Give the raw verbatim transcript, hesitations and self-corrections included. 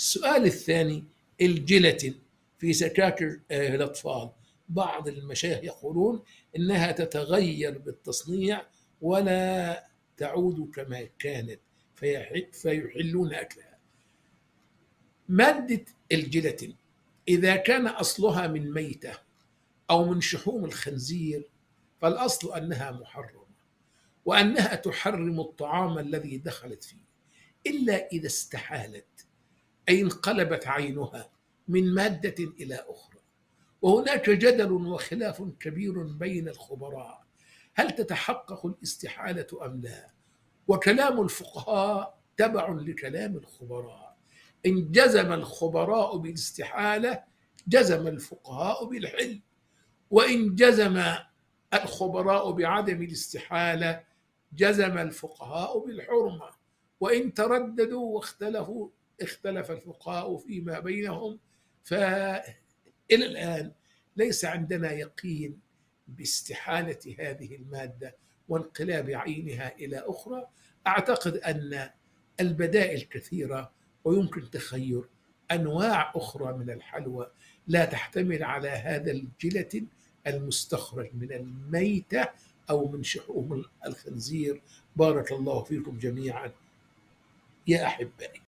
السؤال الثاني، الجيلاتين في سكاكر آه، الأطفال. بعض المشايخ يقولون إنها تتغير بالتصنيع ولا تعود كما كانت، فيح- فيحلون أكلها. مادة الجيلاتين إذا كان أصلها من ميتة أو من شحوم الخنزير فالأصل أنها محرمة، وأنها تحرم الطعام الذي دخلت فيه، إلا إذا استحالت، أي انقلبت عينها من مادة إلى أخرى. وهناك جدل وخلاف كبير بين الخبراء هل تتحقق الاستحالة أم لا، وكلام الفقهاء تبع لكلام الخبراء. إن جزم الخبراء بالاستحالة جزم الفقهاء بالحل، وإن جزم الخبراء بعدم الاستحالة جزم الفقهاء بالحرمة. وإن ترددوا واختلفوا اختلف الفقهاء فيما بينهم. فإلى الآن ليس عندنا يقين باستحالة هذه المادة وانقلاب عينها إلى أخرى. أعتقد أن البدائل كثيرة، ويمكن تخير أنواع أخرى من الحلوى لا تحتمل على هذا الجيلاتين المستخرج من الميتة أو من شحوم الخنزير. بارك الله فيكم جميعا يا أحبائي.